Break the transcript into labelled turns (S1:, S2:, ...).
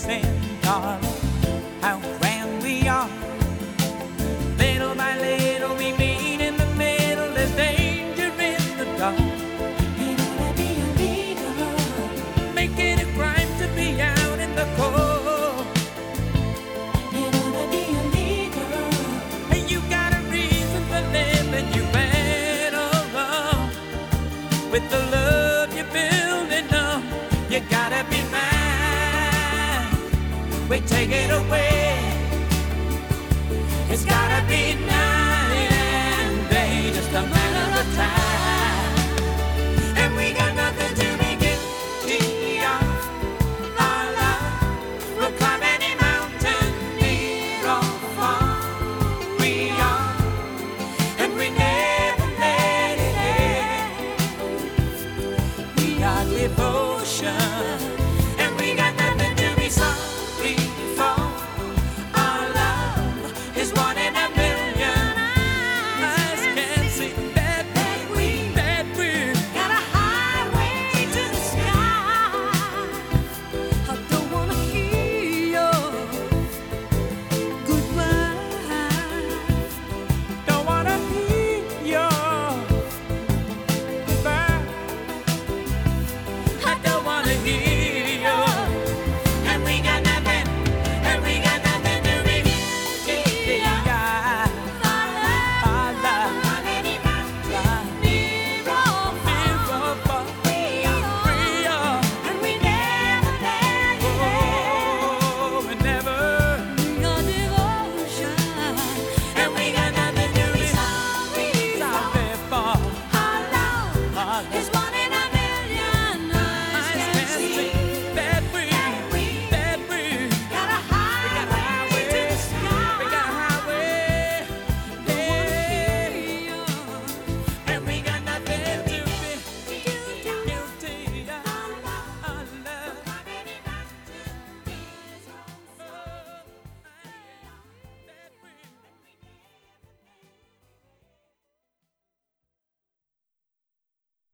S1: listen, darling, how grand we are. Little by little we meet in the middle. There's danger in the dark. Ain't gonna be a leader, make it a crime to be out in the cold. Ain't gonna be a leader, and you got a reason for living. You better run with the love you're building up. You gotta be mine. We take it away. It's gotta be now.